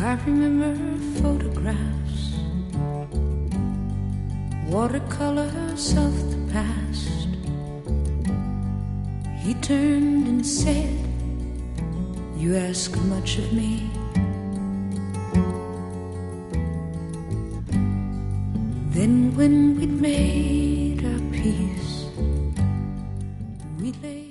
I remember photographs, watercolors of the past. He turned and said, "You ask much of me." Then when we'd made our peace, we lay